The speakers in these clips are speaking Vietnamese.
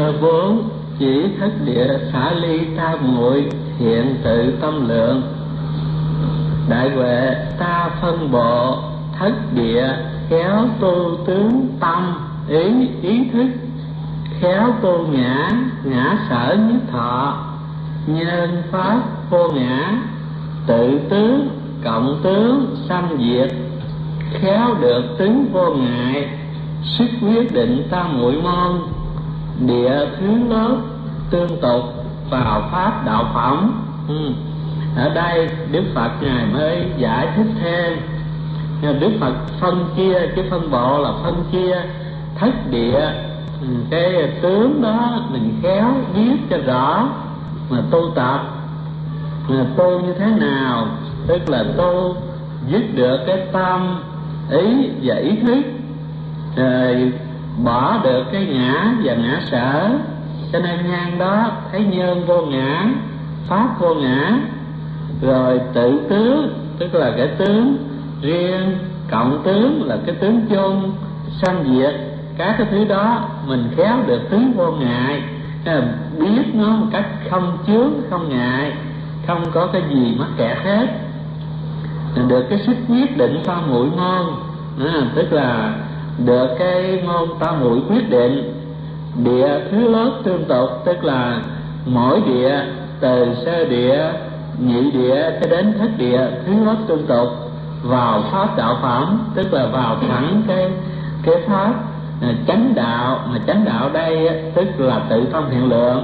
4. Chỉ thất địa xả ly tam muội, hiện tự tâm lượng. Đại huệ ta phân bộ thất địa, khéo tu tướng tâm ý thức, khéo tu ngã sở nhất thọ, nhân pháp vô ngã, tự tướng cộng tướng sanh diệt, khéo được tướng vô ngại, sức quyết định tam muội môn, địa thứ lớp tương tục vào pháp đạo phẩm. Ở đây Đức Phật Ngài mới giải thích thêm. Đức Phật phân chia, chứ phân bộ là phân chia thất địa. Cái tướng đó mình khéo viết cho rõ, mà tu tập tu như thế nào, tức là tu dứt được cái tâm ý và ý thức, rồi bỏ được cái ngã và ngã sở. Cho nên nhan đó thấy nhân vô ngã, pháp vô ngã, rồi tự tướng tức là cái tướng riêng, cộng tướng là cái tướng chung, sanh diệt. Các cái thứ đó mình khéo được tướng vô ngại, biết nó một cách không chướng không ngại, không có cái gì mắc kẹt hết. Được cái sức quyết định tam muội môn, tức là được cái môn tam muội quyết định. Địa thứ lớp tương tục, tức là mỗi địa từ sơ địa, nhị địa cho đến thất địa thứ lớp tương tục vào pháp đạo phẩm, tức là vào thẳng cái pháp chánh đạo. Mà chánh đạo đây tức là tự tâm hiện lượng.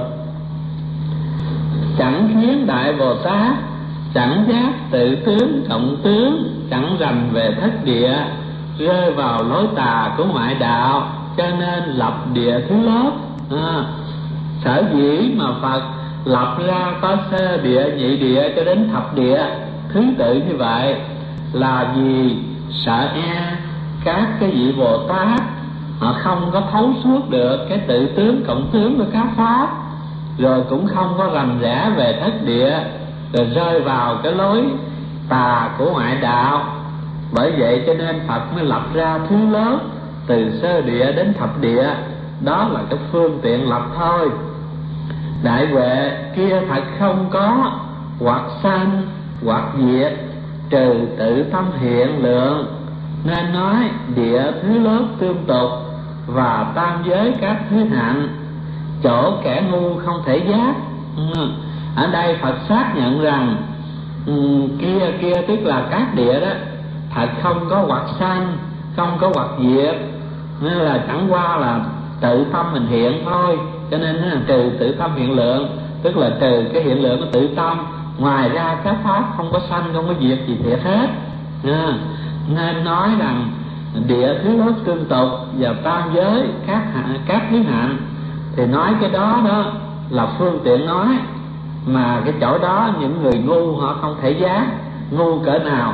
Chẳng khiến đại Bồ Tát, chẳng giác tự tướng cộng tướng, chẳng rành về thất địa, rơi vào lối tà của ngoại đạo, cho nên lập địa thứ lớp. Sở dĩ mà Phật lập ra có sơ địa, nhị địa cho đến thập địa thứ tự như vậy là vì sợ các cái vị Bồ Tát họ không có thấu suốt được cái tự tướng cộng tướng của các pháp, rồi cũng không có rành rẽ về thất địa, rồi rơi vào cái lối tà của ngoại đạo. Bởi vậy cho nên Phật mới lập ra thứ lớp từ sơ địa đến thập địa, đó là cái phương tiện lập thôi. Đại huệ kia thật không có hoặc sanh hoặc diệt, trừ tự tâm hiện lượng, nên nói địa thứ lớp tương tục và tam giới các thứ hạnh, chỗ kẻ ngu không thể giác. Ở đây Phật xác nhận rằng kia tức là các địa đó thật không có hoặc sanh, không có hoặc diệt, nên là chẳng qua là tự tâm mình hiện thôi. Cho nên là trừ tự tâm hiện lượng, tức là trừ cái hiện lượng của tự tâm, ngoài ra các pháp không có sanh, không có diệt gì thiệt hết. Nên nói rằng địa thứ lớp tương tục và tam giới các thứ hạnh, thì nói cái đó là phương tiện nói, mà cái chỗ đó những người ngu họ không thể giác. Ngu cỡ nào?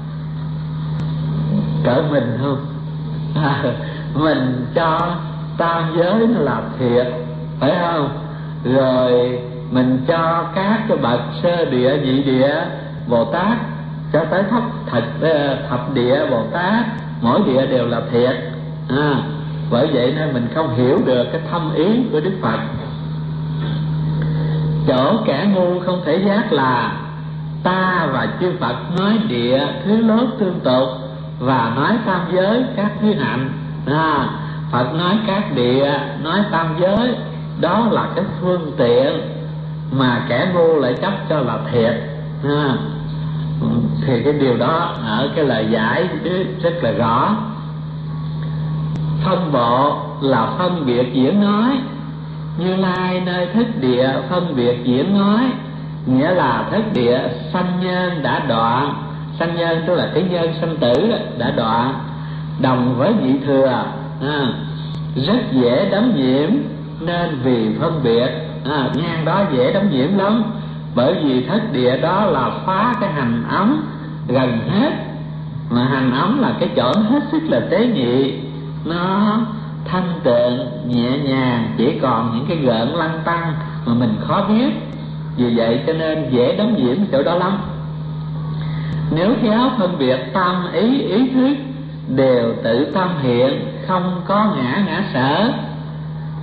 Cỡ mình không? Mình cho tam giới nó là thiệt, phải không? Rồi mình cho các cái bậc sơ địa, nhị địa Bồ Tát cho tới thập địa Bồ Tát, mỗi địa đều là thiệt. Bởi vậy nên mình không hiểu được cái thâm ý của Đức Phật. Chỗ kẻ ngu không thể giác là ta và chư Phật nói địa thứ lớp tương tục và nói tam giới các thứ hạnh. Phật nói các địa, nói tam giới, đó là cái phương tiện mà kẻ ngu lại chấp cho là thiệt. Thì cái điều đó ở cái lời giải rất là rõ. Phân bộ là phân biệt diễn nói. Như Lai nơi thất địa phân biệt diễn nói, nghĩa là thất địa sanh nhân đã đoạn. Sanh nhân tức là cái nhân sanh tử đã đoạn, đồng với nhị thừa, rất dễ đắm nhiễm, nên vì phân biệt ngang đó dễ đắm nhiễm lắm. Bởi vì thất địa đó là phá cái hành ấm gần hết, mà hành ấm là cái chỗ hết sức là tế nhị, nó thanh tịnh nhẹ nhàng, chỉ còn những cái gợn lăn tăn mà mình khó biết. Vì vậy cho nên dễ đắm nhiễm chỗ đó lắm. Nếu khéo phân biệt tâm ý thức đều tự tâm hiện, không có ngã sở,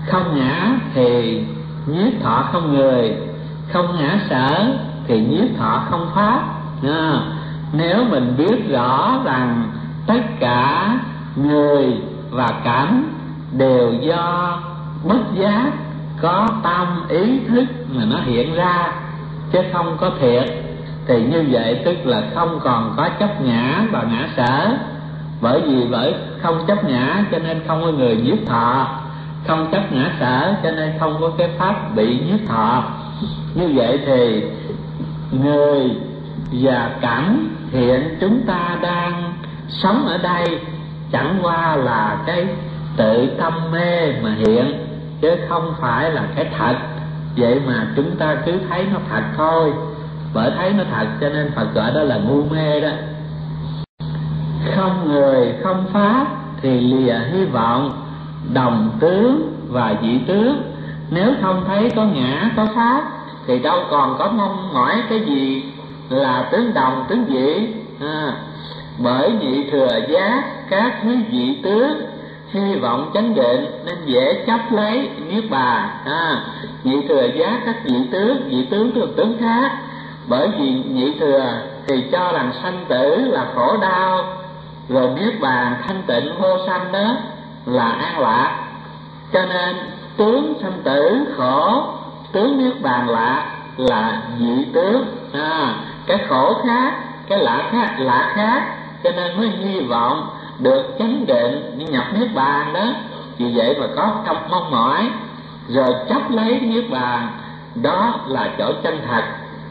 không ngã thì nhiếp thọ không người, không ngã sở thì nhiếp thọ không pháp. Nếu mình biết rõ rằng tất cả người và cảnh đều do bất giác có tâm ý thức mà nó hiện ra chứ không có thiệt, thì như vậy tức là không còn có chấp ngã và ngã sở. Bởi không chấp ngã cho nên không có người nhiếp thọ, không chấp ngã sở cho nên không có cái pháp bị nhiếp thọ. Như vậy thì người và cảnh hiện chúng ta đang sống ở đây chẳng qua là cái tự tâm mê mà hiện, chứ không phải là cái thật. Vậy mà chúng ta cứ thấy nó thật thôi. Bởi thấy nó thật cho nên Phật gọi đó là ngu mê đó. Không người không pháp thì lìa hy vọng đồng tướng và dị tướng. Nếu không thấy có ngã có pháp thì đâu còn có mong mỏi cái gì là tướng đồng tướng dị. Bởi nhị thừa giác các thứ dị tướng, hy vọng chánh định nên dễ chấp lấy niết bàn. Nhị thừa giác các dị tướng thuộc tướng khác. Bởi vì nhị thừa thì cho rằng sanh tử là khổ đau, rồi niết bàn thanh tịnh vô sanh đó là an lạc. Cho nên tướng sanh tử khổ, tướng niết bàn lạ là dị tướng. Cái khổ khác, cái lạ khác, cho nên mới hy vọng được chánh định nhập niết bàn đó. Vì vậy mà có trong mong mỏi rồi chấp lấy niết bàn, đó là chỗ chân thật.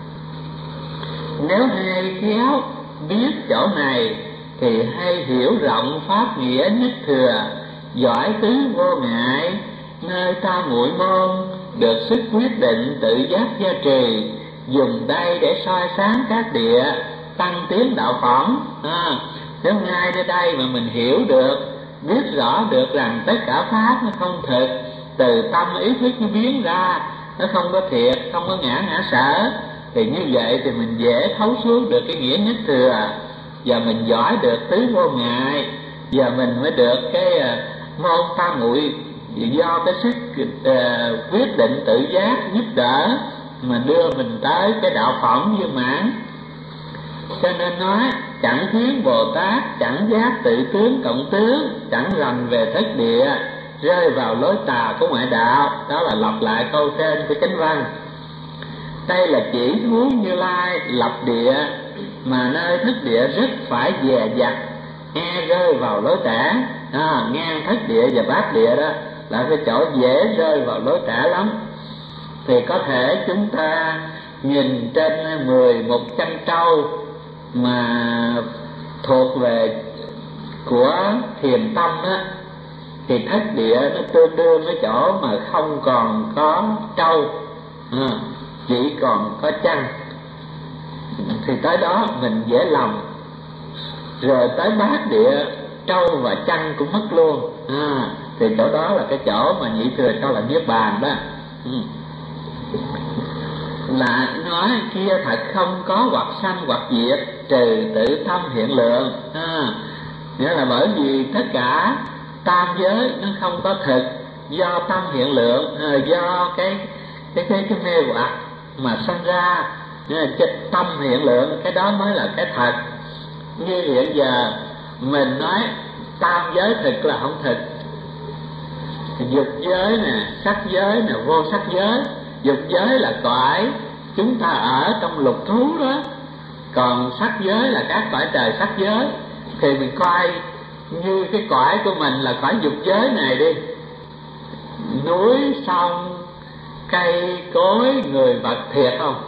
Nếu hay khéo biết chỗ này thì hay hiểu rộng pháp nghĩa nhất thừa, giỏi tứ vô ngại, nơi ta muội môn được sức quyết định tự giác gia trì, dùng đây để soi sáng các địa, tăng tiến đạo phẩm. Nếu ngay nơi đây mà mình hiểu được, biết rõ được rằng tất cả pháp nó không thực, từ tâm ý thức nó biến ra, nó không có thiệt, không có ngã sở, thì như vậy thì mình dễ thấu suốt được cái nghĩa nhất thừa, và mình giỏi được tứ vô ngại, và mình mới được cái môn tam muội do cái sức quyết định tự giác giúp đỡ mà đưa mình tới cái đạo phẩm viên mãn. Cho nên nói chẳng khiến Bồ Tát, chẳng giác tự tướng cộng tướng, chẳng rành về thất địa, rơi vào lối tà của ngoại đạo. Đó là lặp lại câu trên của chánh văn. Đây là chỉ thú Như Lai lập địa, mà nơi thất địa rất phải dè dặt, e rơi vào lối tả. Ngang thất địa và bát địa đó là cái chỗ dễ rơi vào lối tả lắm. Thì có thể chúng ta nhìn trên 11 chân trâu mà thuộc về của thiền tâm đó, thì thất địa nó tương đương với chỗ mà không còn có trâu, chỉ còn có chân. Thì tới đó mình dễ lầm. Rồi tới bát địa trâu và chân cũng mất luôn. Thì chỗ đó là cái chỗ mà nhị thừa cho là niết bàn đó. Lại nói kia thật không có hoặc sanh hoặc diệt, trừ tự tâm hiện lượng. Nghĩa là bởi vì tất cả tam giới nó không có thực, do tâm hiện lượng, do cái mê hoặc mà sanh ra. Tâm hiện lượng, cái đó mới là cái thật. Như hiện giờ mình nói tam giới thực là không thực. Dục giới nè, sắc giới nè, vô sắc giới. Dục giới là cõi chúng ta ở trong lục thú đó, còn sắc giới là các cõi trời sắc giới. Thì mình coi như cái cõi của mình là cõi dục giới này đi. Núi, sông, cây, cối, người vật thiệt không?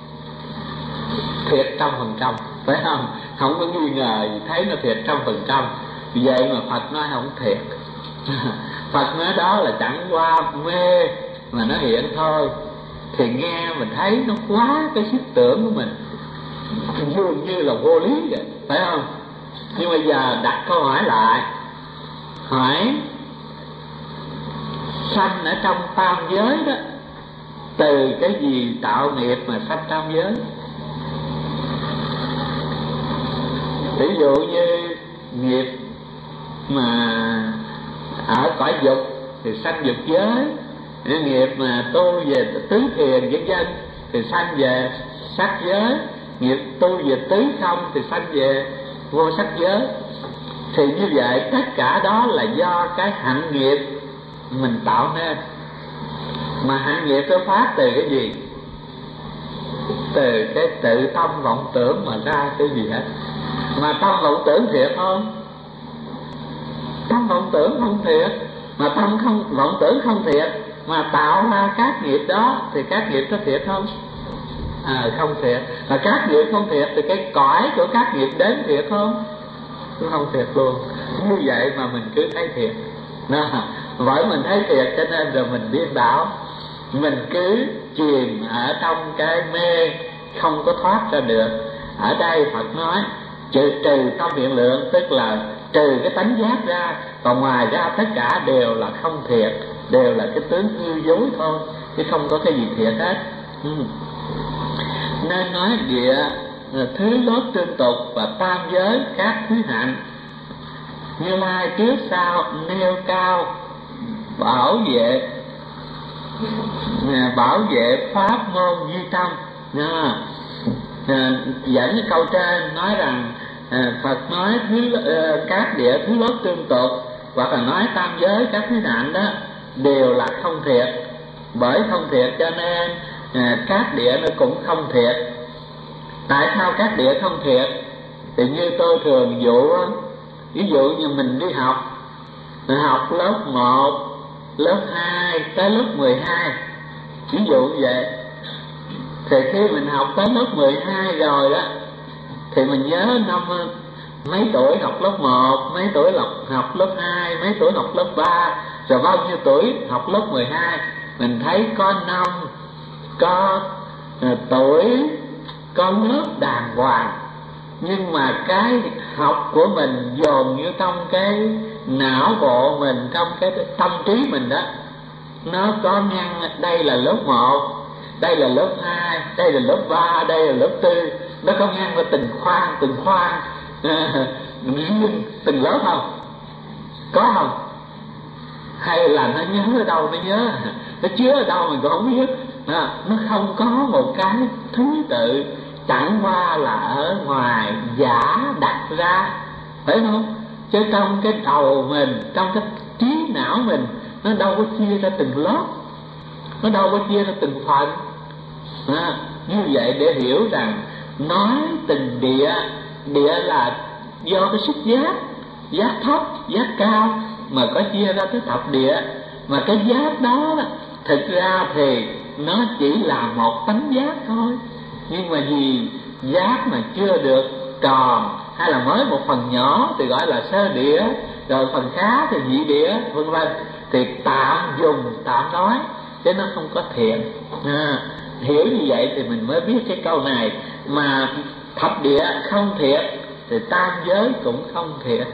Thiệt 100%, phải không? Không có nghi ngờ gì, thấy nó thiệt 100%. Vậy mà Phật nói không thiệt. Phật nói đó là chẳng qua mê mà nó hiện thôi. Thì nghe mình thấy nó quá cái sức tưởng của mình, dường như là vô lý vậy, phải không? Nhưng bây giờ đặt câu hỏi lại, hỏi sanh ở trong tam giới đó, từ cái gì tạo nghiệp mà sanh tam giới? Ví dụ như nghiệp mà ở cõi dục thì sanh dục giới, Nghiệp mà tu về tứ thiền vân vân thì sanh về sắc giới. Nghiệp tu về tứ không thì sanh về vô sắc giới. Thì như vậy tất cả đó là do cái hạnh nghiệp mình tạo nên. Mà hạnh nghiệp nó phát từ cái gì? Từ cái tự tâm vọng tưởng mà ra cái gì hết. Mà tâm vọng tưởng thiệt không? Tâm vọng tưởng không thiệt. Mà tâm không vọng tưởng không thiệt mà tạo ra các nghiệp đó thì các nghiệp có thiệt không? Không thiệt. Mà các nghiệp không thiệt thì cái cõi của các nghiệp đến thiệt không? Cũng không thiệt luôn. Như vậy mà mình cứ thấy thiệt. Bởi mình thấy thiệt cho nên rồi mình điên đảo. Mình cứ chìm ở trong cái mê không có thoát ra được. Ở đây Phật nói trừ tâm hiện lượng, tức là trừ cái tánh giác ra, còn ngoài ra tất cả đều là không thiệt, đều là cái tướng hư dối thôi, chứ không có cái gì thiệt hết. Nên nói địa thứ lốt tương tục và tam giới các thứ hạnh. Như Lai trước sau nêu cao bảo vệ pháp môn duy tâm. Dẫn cái câu trên nói rằng Phật nói các địa thứ lốt tương tục hoặc là nói tam giới các thứ hạnh đó đều là không thiệt. Bởi không thiệt cho nên các địa nó cũng không thiệt. Tại sao các địa không thiệt? Thì như tôi thường ví dụ như mình đi học lớp 1, lớp 2 tới lớp 12, ví dụ như vậy. Thì khi mình học tới lớp 12 rồi đó thì mình nhớ năm mấy tuổi học lớp 1, mấy tuổi học lớp 2, mấy tuổi học lớp 3, rồi bao nhiêu tuổi học lớp 12. Mình thấy có năm, có tuổi, có lớp đàng hoàng. Nhưng mà cái học của mình dồn như trong cái não bộ mình, trong cái tâm trí mình đó, nó có ngăn đây là lớp 1, đây là lớp 2, đây là lớp 3, đây là lớp 4. Nó có ngăn vào từng khoang từng lớp không? Có không? Hay là nó nhớ ở đâu nó nhớ, nó chứa ở đâu mình cũng không biết. Nó không có một cái thứ tự, chẳng qua là ở ngoài giả đặt ra, phải không? Chứ trong cái đầu mình, trong cái trí não mình, nó đâu có chia ra từng lớp, nó đâu có chia ra từng phần. Như vậy để hiểu rằng nói từng địa là do cái xúc giác thấp, giác cao mà có chia ra tới thập địa. Mà cái giác đó thực ra thì nó chỉ là một tánh giác thôi. Nhưng mà vì giác mà chưa được tròn hay là mới một phần nhỏ thì gọi là sơ địa, rồi phần khá thì nhị địa, vân vân, thì tạm nói chứ nó không có thiện. Hiểu như vậy thì mình mới biết cái câu này. Mà thập địa không thiệt thì tam giới cũng không thiệt.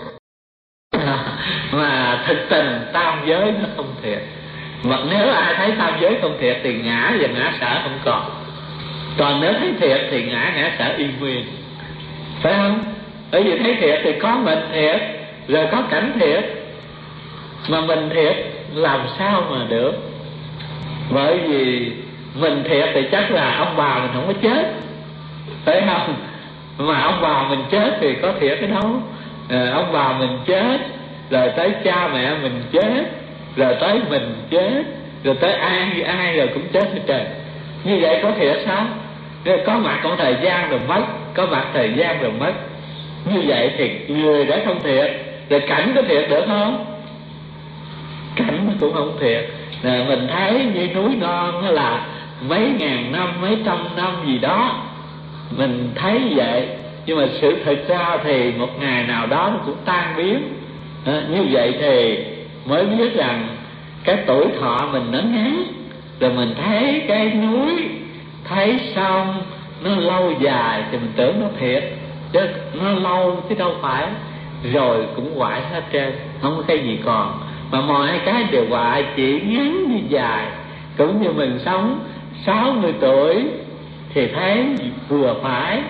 Mà thực tình tam giới nó không thiệt. Mà nếu ai thấy tam giới không thiệt thì ngã và ngã sở không còn. Còn nếu thấy thiệt thì ngã sở yên nguyên, phải không? Bởi vì thấy thiệt thì có mình thiệt, rồi có cảnh thiệt. Mà mình thiệt làm sao mà được? Bởi vì mình thiệt thì chắc là ông bà mình không có chết, phải không? Mà ông bà mình chết thì có thiệt cái đâu. Ông bà mình chết, rồi tới cha mẹ mình chết, rồi tới mình chết, rồi tới ai rồi cũng chết hết trời. Như vậy có thiệt sao? Có mặt trong thời gian rồi mất, có mặt thời gian rồi mất. Như vậy thì người đã không thiệt, rồi cảnh có thiệt được không? Cảnh nó cũng không thiệt. Mình thấy như núi non là mấy ngàn năm, mấy trăm năm gì đó, mình thấy vậy. Nhưng mà sự thực ra thì một ngày nào đó nó cũng tan biến. Như vậy thì mới biết rằng cái tuổi thọ mình nó ngắn. Rồi mình thấy cái núi, thấy sông nó lâu dài thì mình tưởng nó thiệt, chứ nó lâu chứ đâu phải. Rồi cũng hoại hết trơn, không có cái gì còn. Mà mọi cái đều hoại, chỉ ngắn như dài. Cũng như mình sống 60 tuổi thì thấy vừa phải.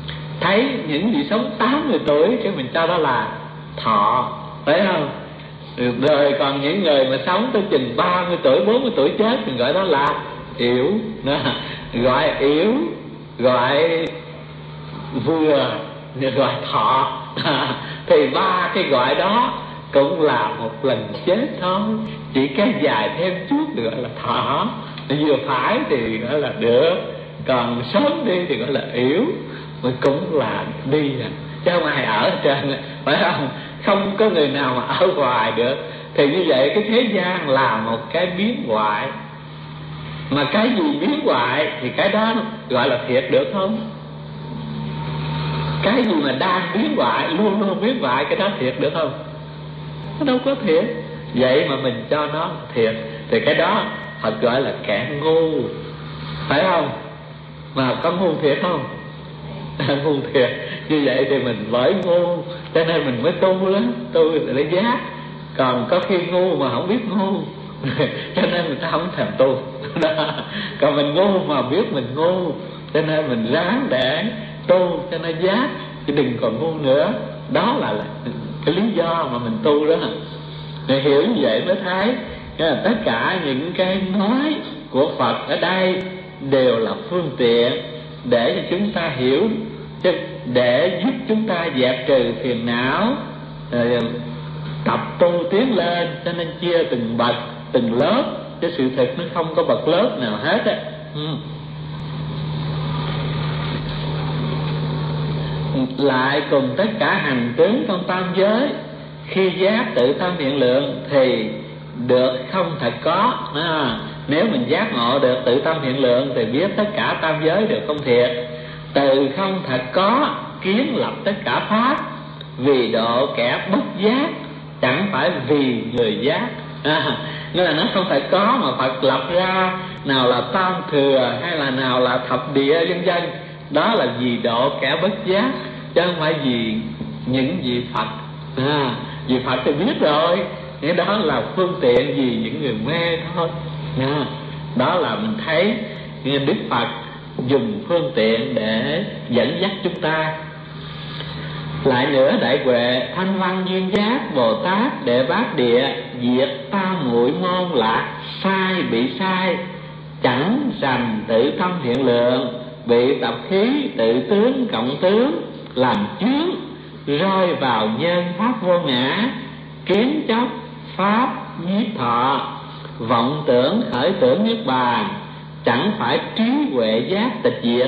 Thấy những gì sống 80 tuổi thì mình cho đó là thọ, phải không? Rồi còn những người mà sống tới chừng 30 tuổi 40 tuổi chết thì gọi đó là yếu. Gọi yếu, gọi vừa, gọi thọ. Thì ba cái gọi đó cũng là một lần chết thôi, chỉ kéo dài thêm chút được gọi là thọ. Vừa phải thì gọi là được, còn sớm đi thì gọi là yếu. Mà cũng là đi à, chứ không ai ở trên, phải không? Không có người nào mà ở hoài được. Thì như vậy cái thế gian là một cái biến hoại. Mà cái gì biến hoại thì cái đó gọi là thiệt được không? Cái gì mà đang biến hoại, luôn luôn biến hoại, cái đó thiệt được không? Nó đâu có thiệt. Vậy mà mình cho nó thiệt thì cái đó Phật gọi là kẻ ngu, phải không? Mà có ngu thiệt không? Ngu thiệt. Như vậy thì mình bởi ngu cho nên mình mới tu đó, tu để giác. Còn có khi ngu mà không biết ngu cho nên người ta không thèm tu. Còn mình ngu mà biết mình ngu cho nên mình ráng để tu cho nó giác, chứ đừng còn ngu nữa. Đó là cái lý do mà mình tu đó. Để hiểu như vậy mới thấy tất cả những cái nói của Phật ở đây đều là phương tiện để cho chúng ta hiểu, để giúp chúng ta dẹp trừ phiền não, tập tu tiến lên. Cho nên chia từng bậc, từng lớp, chứ sự thực nó không có bậc lớp nào hết á. Lại cùng tất cả hành tướng trong tam giới, khi giác tự tâm hiện lượng thì được không thật có. Nếu mình giác ngộ được tự tâm hiện lượng thì biết tất cả tam giới đều không thiệt. Từ không thật có kiến lập tất cả pháp, vì độ kẻ bất giác, chẳng phải vì người giác. Nên là nó không phải có mà Phật lập ra, nào là tam thừa hay là nào là thập địa vân vân, đó là vì độ kẻ bất giác, chứ không phải vì những vị Phật. Vì Phật thì biết rồi, cái đó là phương tiện vì những người mê thôi. Đó là mình thấy Đức Phật dùng phương tiện để dẫn dắt chúng ta. Lại nữa, đại huệ Thanh Văn Duyên Giác Bồ Tát Đệ Bát Địa, diệt tam muội môn lạc, sai bị sai, chẳng rành tự tâm hiện lượng, bị tập khí tự tướng cộng tướng làm chướng, rơi vào nhân pháp vô ngã, kiến chấp pháp nhiếp thọ, vọng tưởng khởi tưởng niết bàn, chẳng phải trí huệ giác tịch diệt.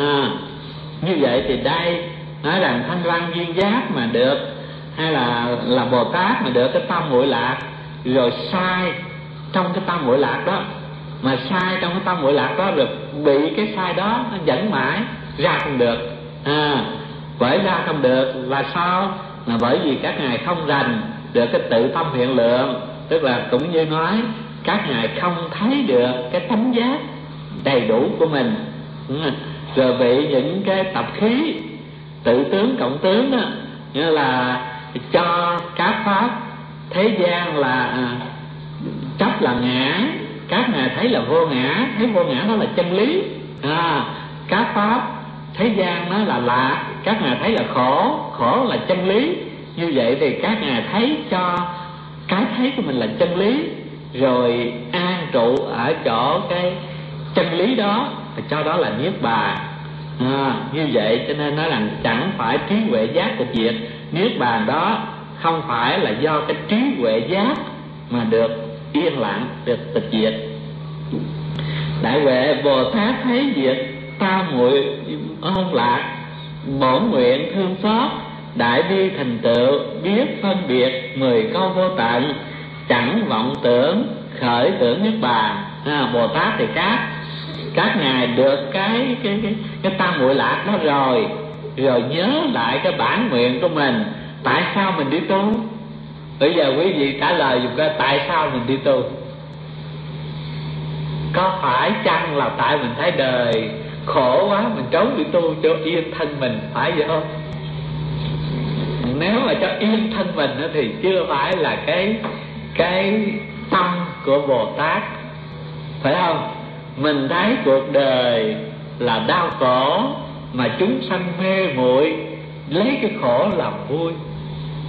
Như vậy thì đây nói rằng Thanh Văn Duyên Giác mà được, hay là Bồ Tát mà được cái tam muội lạc, rồi sai trong cái tam muội lạc đó, mà sai trong cái tam muội lạc đó, được bị cái sai đó nó dẫn mãi ra không được. Bởi ra không được là sao? Là bởi vì các ngài không rành được cái tự tâm hiện lượng, tức là cũng như nói các ngài không thấy được cái tánh giác đầy đủ của mình, rồi bị những cái tập khí tự tướng cộng tướng đó, nghĩa là cho các pháp thế gian là chấp là ngã, các ngài thấy là vô ngã, thấy vô ngã đó là chân lý. Các pháp thế gian nó là lạc, các ngài thấy là khổ, khổ là chân lý. Như vậy thì các ngài thấy cho cái thấy của mình là chân lý, rồi an trụ ở chỗ cái chân lý đó, và cho đó là niết bàn. Như vậy cho nên nói rằng chẳng phải trí huệ giác tịch diệt. Niết bàn đó không phải là do cái trí huệ giác mà được yên lặng, được tịch diệt. Đại huệ Bồ Tát thấy diệt tam muội môn lạc, bổn nguyện thương xót, đại bi thành tựu, biết phân biệt 10 câu vô tận, chẳng vọng tưởng khởi tưởng niết bàn. Bồ Tát thì các ngài được cái tam muội lạc đó rồi nhớ lại cái bản nguyện của mình. Tại sao mình đi tu? Bây giờ quý vị trả lời dùm coi, tại sao mình đi tu? Có phải chăng là tại mình thấy đời khổ quá, mình trốn đi tu cho yên thân mình, phải vậy không? Nếu mà cho yên thân mình thì chưa phải là cái tâm của Bồ Tát, phải không? Mình thấy cuộc đời là đau khổ, mà chúng sanh mê muội lấy cái khổ làm vui.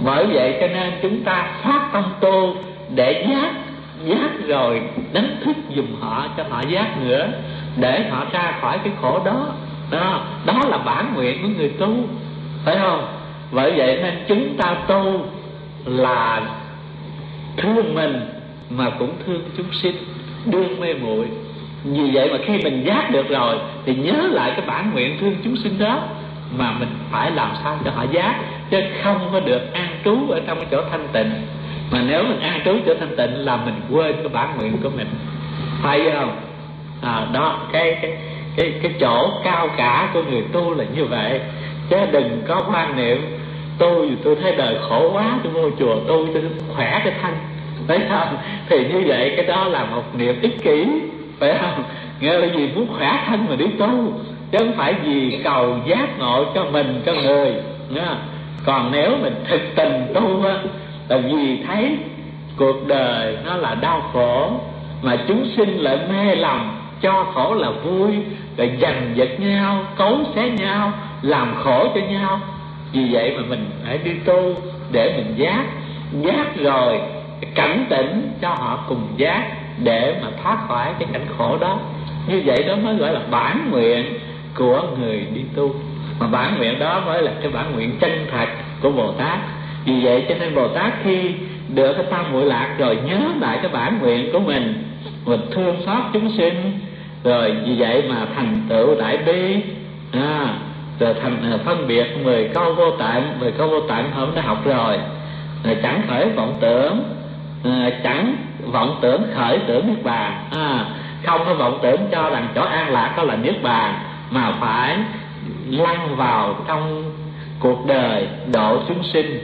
Bởi vậy cho nên chúng ta phát tâm tu để giác rồi đánh thức giùm họ, cho họ giác nữa, để họ ra khỏi cái khổ đó. Đó là bản nguyện của người tu, phải không? Bởi vậy nên chúng ta tu là thương mình mà cũng thương chúng sinh đương mê muội. Vì vậy mà khi mình giác được rồi thì nhớ lại cái bản nguyện thương chúng sinh đó, mà mình phải làm sao cho họ giác, chứ không có được an trú ở trong cái chỗ thanh tịnh. Mà nếu mình an trú chỗ thanh tịnh là mình quên cái bản nguyện của mình, phải không? Đó cái chỗ cao cả của người tu là như vậy. Chứ đừng có quan niệm tôi thấy đời khổ quá, tôi vô chùa tôi khỏe cái thân, phải không? Thì như vậy cái đó là một niệm ích kỷ, phải không? Nghĩa là gì? Muốn khỏe thân mà đi tu, chứ không phải vì cầu giác ngộ cho mình, cho người. Còn nếu mình thực tình tu á, là vì thấy cuộc đời nó là đau khổ, mà chúng sinh lại mê lầm cho khổ là vui, rồi giành giật nhau, cấu xé nhau, làm khổ cho nhau. Vì vậy mà mình phải đi tu để mình giác rồi cảnh tỉnh cho họ cùng giác, để mà thoát khỏi cái cảnh khổ đó. Như vậy đó mới gọi là bản nguyện của người đi tu, mà bản nguyện đó mới là cái bản nguyện chân thật của Bồ Tát. Vì vậy cho nên Bồ Tát khi được cái tam muội lạc rồi nhớ lại cái bản nguyện của mình thương xót chúng sinh, rồi vì vậy mà thành tựu đại bi, rồi thành phân biệt 10 câu vô tạng. 10 câu vô tạng hôm đã học rồi chẳng khởi vọng tưởng, chẳng vọng tưởng khởi tưởng niết bàn, không có vọng tưởng cho rằng chỗ an lạc đó là niết bàn, mà phải lăn vào trong cuộc đời độ chúng sinh.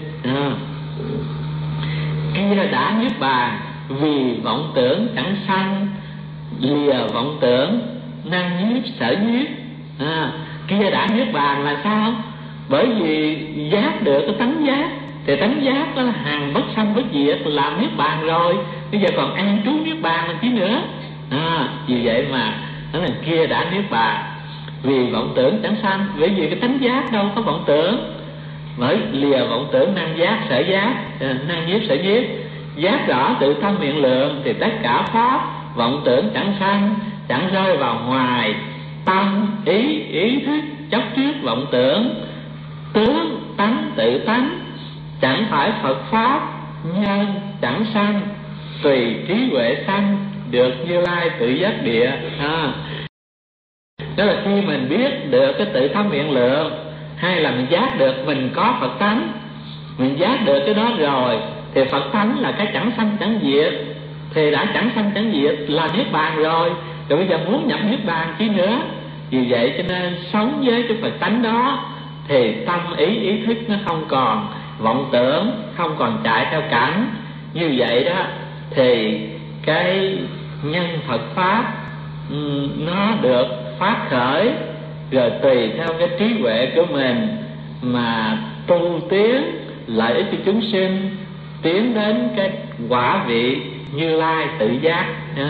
Kia đã niết bàn vì vọng tưởng chẳng sanh, lìa vọng tưởng năng nhiếp sở nhiếp. Kia đã niết bàn là sao? Bởi vì giác được cái tánh giác, thì tánh giác đó là hàng bất sanh bất diệt, là niết bàn rồi. Bây giờ còn an trú niết bàn làm chi nữa. Vì vậy mà nó là kia đã niết bàn vì vọng tưởng chẳng sanh. Bởi vì cái tánh giác đâu có vọng tưởng. Bởi lìa vọng tưởng năng giác sở giác, năng nhiếp sở nhiếp. Giác rõ tự tâm hiện lượng thì tất cả pháp vọng tưởng chẳng sanh, chẳng rơi vào ngoài. Tâm ý thức chấp trước vọng tưởng, tướng tánh tự tánh, chẳng phải Phật pháp nhân chẳng sanh, tùy trí huệ sanh, được Như Lai tự giác địa. Đó là khi mình biết được cái tự tâm hiện lượng, hay là mình giác được mình có Phật tánh, mình giác được cái đó rồi thì Phật tánh là cái chẳng sanh chẳng diệt, thì đã chẳng sanh chẳng diệt là niết bàn rồi. Rồi bây giờ muốn nhập niết bàn chi nữa. Vì vậy cho nên sống với cái Phật tánh đó thì tâm ý thức nó không còn vọng tưởng, không còn chạy theo cảnh. Như vậy đó thì cái nhân Phật pháp nó được phát khởi, rồi tùy theo cái trí huệ của mình mà tu tiến lợi ích cho chúng sinh, tiến đến cái quả vị Như Lai tự giác.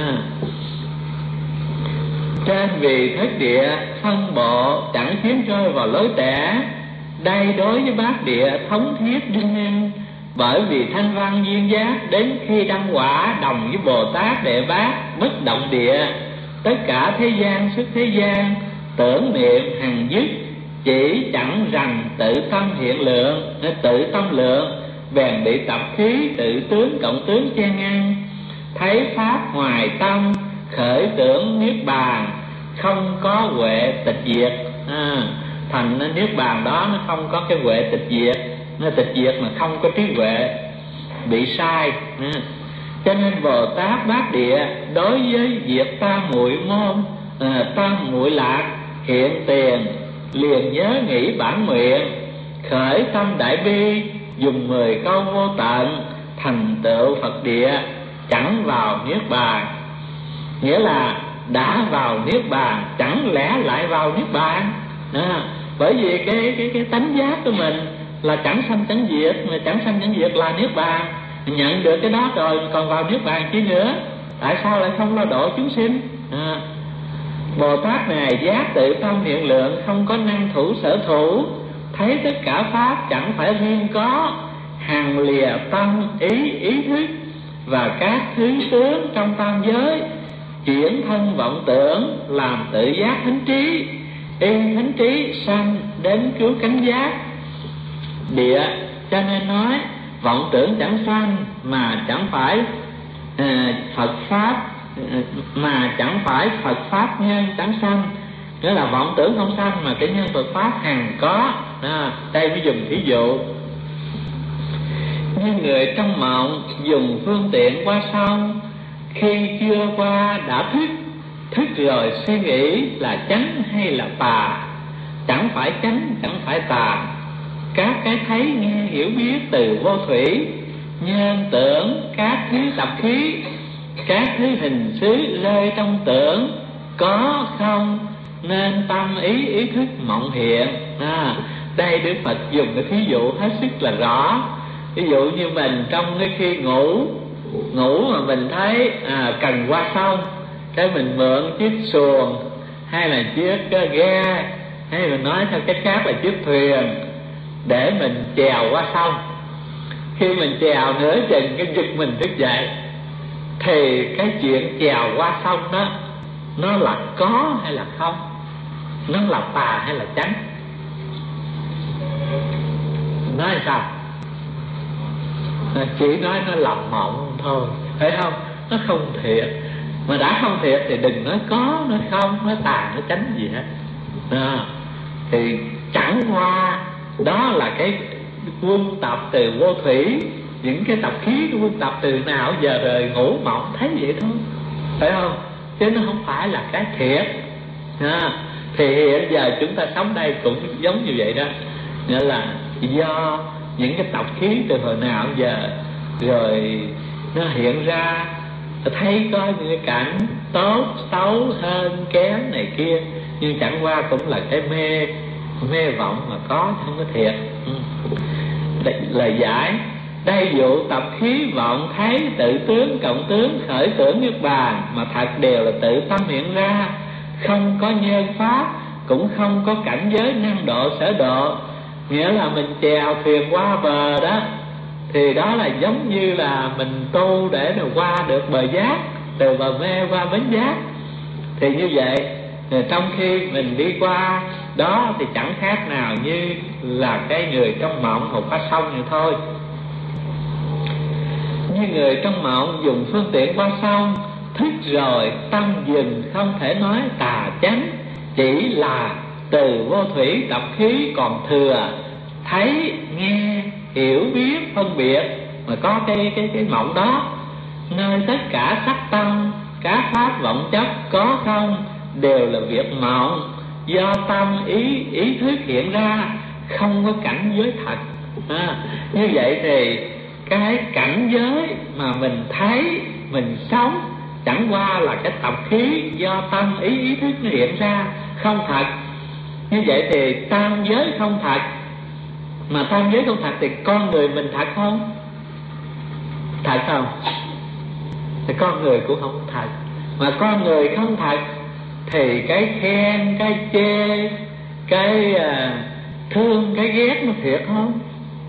Trên vì thất địa phân bộ chẳng khiến rơi vào lối tẻ, đây đối với bát địa thống thiết đương nhiên. Bởi vì thanh văn duyên giác đến khi đăng quả đồng với Bồ Tát Đệ Bát bất động địa. Tất cả thế gian xuất thế gian tưởng niệm hằng dứt, chỉ chẳng rằng tự tâm hiện lượng, tự tâm lượng bèn bị tập khí tự tướng cộng tướng che ngăn. Thấy pháp ngoài tâm khởi tưởng niết bàn, không có huệ tịch diệt. Thành niết bàn đó nó không có cái huệ tịch diệt, nó tịch diệt mà không có trí huệ, bị sai. Cho nên Bồ Tát Bát Địa đối với việc tam muội môn, tam muội lạc hiện tiền, liền nhớ nghĩ bản nguyện, khởi tâm đại bi, dùng 10 câu vô tận, thành tựu Phật địa, chẳng vào niết bàn. Nghĩa là đã vào niết bàn, chẳng lẽ lại vào niết bàn? Bởi vì cái tánh giác của mình là chẳng sanh chẳng diệt, mà chẳng sanh chẳng diệt là niết bàn. Nhận được cái đó rồi còn vào niết bàn chi nữa? Tại sao lại không lo độ chúng sinh? Bồ Tát này giác tự tâm hiện lượng, không có năng thủ sở thủ, thấy tất cả pháp chẳng phải riêng có, hằng lìa tâm ý thức và các thứ tướng trong tam giới, chuyển thân vọng tưởng làm tự giác thánh trí, y thánh trí sanh đến cứu cánh giác. Địa cho nên nói vọng tưởng chẳng sanh mà chẳng phải Phật pháp, mà chẳng phải Phật pháp nhân chẳng sanh. Nghĩa là vọng tưởng không sanh mà cái nhân Phật pháp hằng có. Đây mới dùng thí dụ như người trong mộng dùng phương tiện qua sông, khi chưa qua đã thức rồi suy nghĩ là chánh hay là tà, chẳng phải chánh chẳng phải tà. Các cái thấy nghe hiểu biết từ vô thủy, nhân tưởng các thứ tập khí, các thứ hình xứ rơi trong tưởng, có không nên tâm ý thức mộng hiện. Đây Đức Phật dùng cái thí dụ hết sức là rõ. Ví dụ như mình trong cái khi ngủ mà mình thấy cần qua sông, cái mình mượn chiếc xuồng hay là chiếc ghe, hay mình nói theo cách khác là chiếc thuyền để mình chèo qua sông. Khi mình chèo nửa chừng cái giật mình thức dậy, thì cái chuyện chèo qua sông đó nó là có hay là không, nó là tà hay là chánh? Nói sao? Chỉ nói nó làm mộng thôi, phải không? Nó không thiệt. Mà đã không thiệt thì đừng nói có, nói không, nói tà, nói chánh gì hết. Thì chẳng qua đó là cái quân tập từ vô thủy, những cái tập khí của quân tập từ nào giờ rồi ngủ mộng thấy vậy thôi, phải không? Chứ nó không phải là cái thiệt. Thì hiện giờ chúng ta sống đây cũng giống như vậy đó. Nghĩa là do những cái tập khí từ hồi nào giờ rồi nó hiện ra, thấy có những cái cảnh tốt xấu hơn kém này kia, nhưng chẳng qua cũng là cái mê vọng mà có, không có thiệt. Lời giải đây dụ tập khí vọng thấy tự tướng cộng tướng khởi tưởng niết bàn, mà thật đều là tự tâm hiện ra, không có nhân pháp, cũng không có cảnh giới năng độ sở độ. Nghĩa là mình chèo thuyền qua bờ đó, thì đó là giống như là mình tu để rồi qua được bờ giác, từ bờ mê qua bến giác. Thì như vậy, trong khi mình đi qua đó thì chẳng khác nào như là cái người trong mộng một qua sông vậy thôi. Như người trong mộng dùng phương tiện qua sông, thức rồi tâm dừng không thể nói tà chánh, chỉ là từ vô thủy tập khí còn thừa, thấy nghe hiểu biết phân biệt mà có cái mộng đó. Nơi tất cả sắc tâm, các pháp vọng chấp có không đều là việc mộng, do tâm ý thức hiện ra, không có cảnh giới thật. Như vậy thì cái cảnh giới mà mình thấy mình sống chẳng qua là cái tập khí do tâm ý thức nó hiện ra, không thật. Như vậy thì tam giới không thật. Mà tam giới không thật thì con người mình thật không? Thật không? Thì con người cũng không thật. Mà con người không thật thì cái khen, cái chê, cái thương, cái ghét nó thiệt không?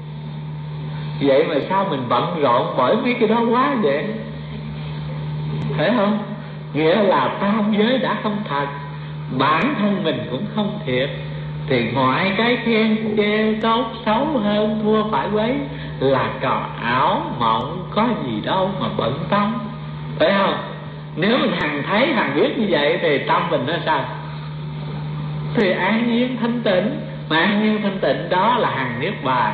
Vậy mà sao mình bận rộn bởi mấy cái đó quá vậy? Phải không? Nghĩa là tam giới đã không thật, bản thân mình cũng không thiệt, thì ngoài cái khen chê tốt xấu hơn thua phải quấy là trò ảo mộng, có gì đâu mà bận tâm, phải không? Nếu mình hằng thấy hằng biết như vậy thì tâm mình nó sao? Thì an nhiên thanh tịnh. Mà an nhiên thanh tịnh đó là hằng niết bàn.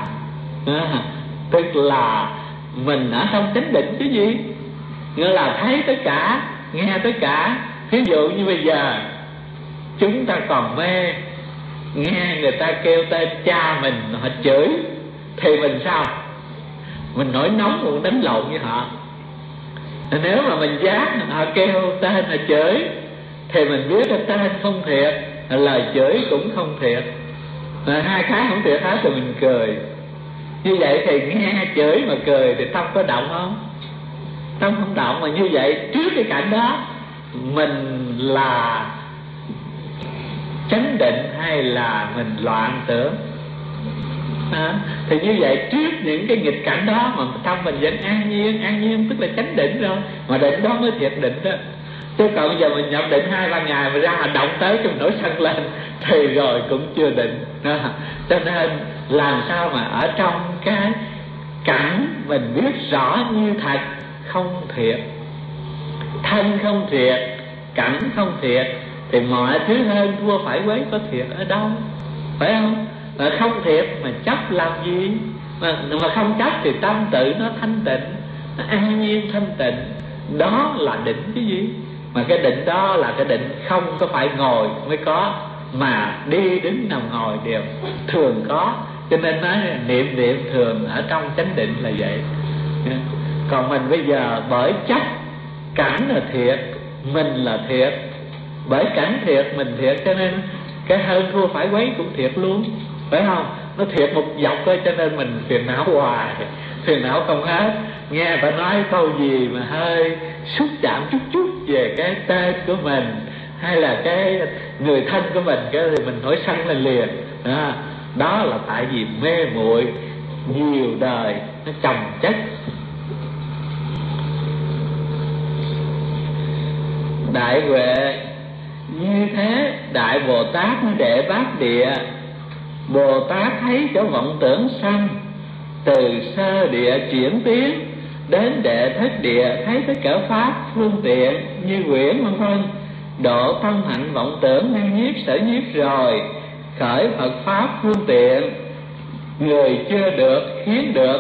Tức là mình ở trong chánh định chứ gì. Nghĩa là thấy tất cả, nghe tất cả. Ví dụ như bây giờ chúng ta còn mê, nghe người ta kêu tên cha mình, họ chửi, thì mình sao? Mình nổi nóng, muốn đánh lộn với họ. Nếu mà mình giác họ kêu tên họ chửi thì mình biết là tên không thiệt, lời chửi cũng không thiệt, hai cái không thiệt hết, thì mình cười. Như vậy thì nghe chửi mà cười thì tâm có động không? Tâm không động. Mà như vậy trước cái cảnh đó mình là chánh định hay là mình loạn tưởng? Thì như vậy trước những cái nghịch cảnh đó mà tâm mình vẫn an nhiên tức là chánh định rồi, mà định đó mới thiệt định đó. Chứ còn giờ mình nhập định 2-3 ngày mà ra hành động tới cho mình nổi sân lên thì rồi cũng chưa định. Cho nên làm sao mà ở trong cái cảnh mình biết rõ như thật không thiệt, thân không thiệt, cảnh không thiệt, thì mọi thứ hơn thua phải quấy có thiệt ở đâu, phải không? Mà không thiệt mà chấp làm gì? Mà không chấp thì tâm tự nó thanh tịnh, nó an nhiên thanh tịnh. Đó là định cái gì? Mà cái định đó là cái định không có phải ngồi mới có, mà đi đứng nằm ngồi đều thường có. Cho nên nói niệm thường ở trong chánh định là vậy. Còn mình bây giờ bởi chấp cảnh là thiệt, mình là thiệt, bởi cảnh thiệt mình thiệt, cho nên cái hơn thua phải quấy cũng thiệt luôn, phải không? Nó thiệt một dọc thôi, cho nên mình phiền não hoài, phiền não không hết. Nghe người ta nói câu gì mà hơi xúc chạm chút về cái tên của mình hay là cái người thân của mình, cái thì mình nổi sân lên liền. Đó là tại vì mê muội nhiều đời nó chồng chất. Đại huệ như thế, Đại Bồ Tát nó Đệ Bát Địa. Bồ Tát thấy chỗ vọng tưởng sanh, từ sơ địa chuyển tiến đến đệ thất địa, thấy tất cả pháp phương tiện như quyển vân vân, độ tâm hạnh vọng tưởng năng nhiếp sở nhiếp rồi, khởi Phật pháp phương tiện, người chưa được khiến được.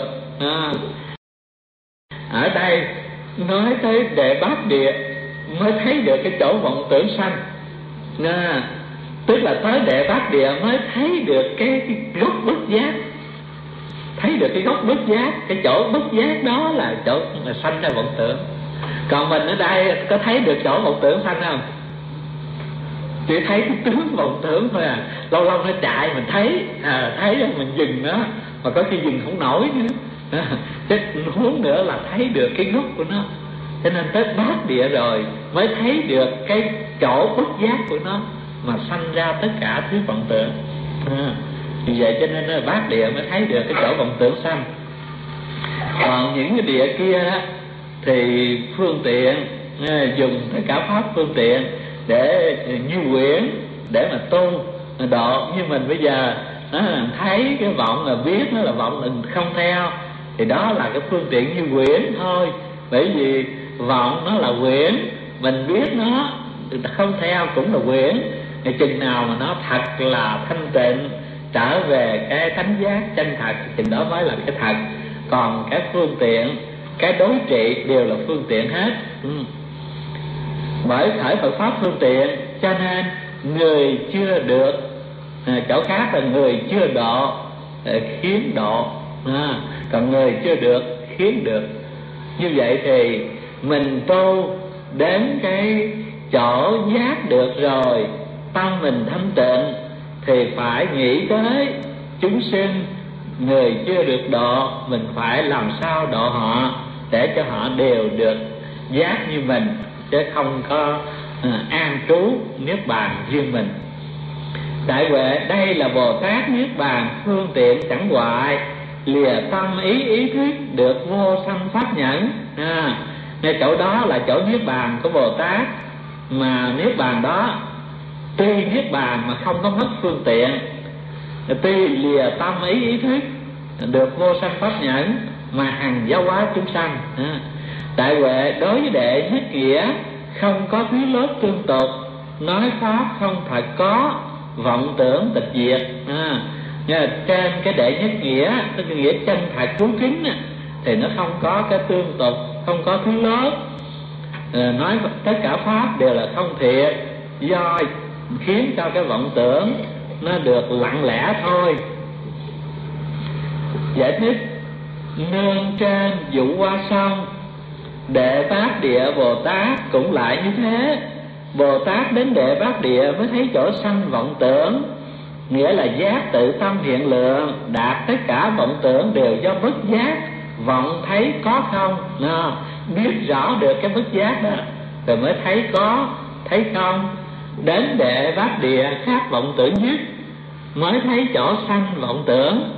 Ở đây nói tới Đệ Bát Địa mới thấy được cái chỗ vọng tưởng sanh. Tức là tới Đệ Bát Địa mới thấy được cái gốc bất giác, thấy được cái gốc bất giác, cái chỗ bất giác đó là chỗ mà sanh ra vọng tưởng. Còn mình ở đây có thấy được chỗ vọng tưởng sanh không? Chỉ thấy cái tướng vọng tưởng thôi à. Lâu lâu nó chạy mình thấy, thấy mình dừng nó, mà có khi dừng không nổi nữa. Chứ huống nữa là thấy được cái gốc của nó. Cho nên tới Bát Địa rồi mới thấy được cái chỗ bất giác của nó, mà sanh ra tất cả thứ vọng tưởng. Vì vậy cho nên Bát Địa mới thấy được cái chỗ vọng tưởng sanh. Còn những cái địa kia đó thì phương tiện, dùng tất cả pháp phương tiện để như quyển để mà tu độ. Như mình bây giờ thấy cái vọng là biết, nó là vọng mình không theo, thì đó là cái phương tiện như quyển thôi. Bởi vì vọng nó là quyển, mình biết nó không theo cũng là quyển. Thì chừng nào mà nó thật là thanh tịnh, trở về cái thánh giác chân thật, chừng đó mới là cái thật. Còn cái phương tiện, cái đối trị đều là phương tiện hết. Bởi khởi Phật pháp phương tiện, cho nên người chưa được, chỗ khác là người chưa độ khiến độ, còn người chưa được khiến được. Như vậy thì mình tu đến cái chỗ giác được rồi, tâm mình thanh tịnh, thì phải nghĩ tới chúng sinh người chưa được độ, mình phải làm sao độ họ để cho họ đều được giác như mình, chứ không có an trú niết bàn riêng mình. Đại huệ đây là Bồ Tát niết bàn phương tiện chẳng hoại, lìa tâm ý thức được vô sanh pháp nhẫn. Ngay chỗ đó là chỗ niết bàn của Bồ Tát, mà niết bàn đó tuy niết bàn mà không có mất phương tiện, tuy lìa tâm ý thức được vô sanh pháp nhẫn, mà hằng giáo hóa chúng sanh. Đại huệ đối với đệ nhất nghĩa không có thứ lớp tương tục, nói pháp không thật có, vọng tưởng tịch diệt. Trên cái đệ nhất nghĩa, tức là nghĩa chân thật cứu kính, thì nó không có cái tương tục, không có thứ lớp, nói tất cả pháp đều là không thiệt, do khiến cho cái vọng tưởng nó được lặng lẽ thôi. Giải thích: nương trên Dụ Hoa Sông, Đệ Bát Địa Bồ Tát cũng lại như thế. Bồ Tát đến Đệ Bát Địa mới thấy chỗ sanh vọng tưởng, nghĩa là giác tự tâm hiện lượng, đạt tất cả vọng tưởng đều do bất giác, vọng thấy có không. Biết rõ được cái bất giác đó rồi mới thấy có, thấy không. Đến Đệ Bát Địa khác vọng tưởng nhất, mới thấy chỗ sanh vọng tưởng,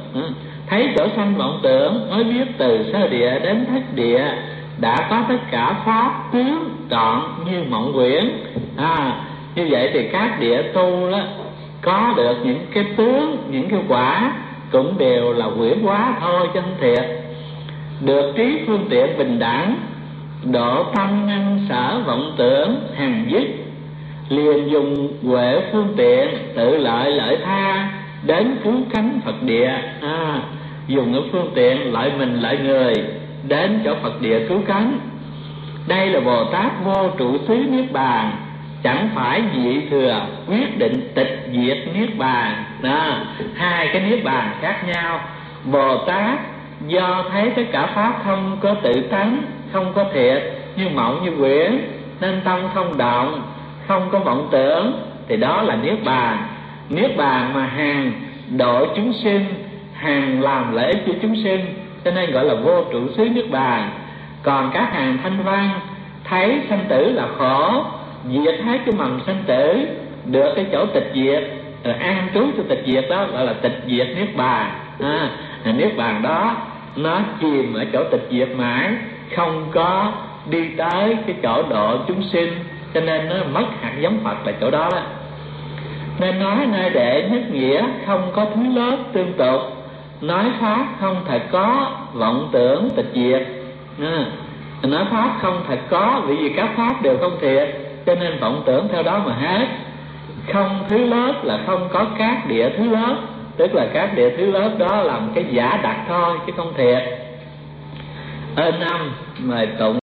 Thấy chỗ sanh vọng tưởng mới biết từ sơ địa đến thất địa đã có tất cả pháp tướng trọn như mộng quyển. Như vậy thì các địa tu đó có được những cái tướng, những cái quả cũng đều là quyển hóa thôi chứ không thiệt. Được trí phương tiện bình đẳng, độ tâm ngăn sở vọng tưởng hằng dứt, liền dùng huệ phương tiện tự lợi lợi tha đến cứu cánh Phật địa. Dùng cái phương tiện lợi mình lợi người đến chỗ Phật địa cứu cánh. Đây là Bồ Tát vô trụ xứ Niết Bàn, chẳng phải dị thừa quyết định tịch diệt Niết Bàn. Hai cái Niết Bàn khác nhau. Bồ Tát do thấy tất cả pháp không có tự tánh, không có thiệt, như mộng như quyển, nên tâm không động, không có vọng tưởng, thì đó là Niết Bàn. Niết Bàn mà hàng độ chúng sinh, hàng làm lợi ích cho chúng sinh, cho nên gọi là vô trụ xứ Niết Bàn. Còn các hàng thanh văn thấy sanh tử là khổ, diệt hết cái mầm sanh tử, được cái chỗ tịch diệt, rồi an trú cho tịch diệt, đó gọi là tịch diệt Niết Bàn. Niết Bàn đó nó chìm ở chỗ tịch diệt mãi, không có đi tới cái chỗ độ chúng sinh, cho nên nó mất hạt giống Phật là chỗ đó đó. Nên nói nơi đệ nhất nghĩa không có thứ lớp tương tục, nói pháp không thật có, vọng tưởng tịch diệt. Nói pháp không thật có, vì các pháp đều không thiệt, cho nên vọng tưởng theo đó mà hết. Không thứ lớp là không có các địa thứ lớp, tức là các địa thứ lớp đó là một cái giả đặt thôi chứ không thiệt. Năm mời tụng.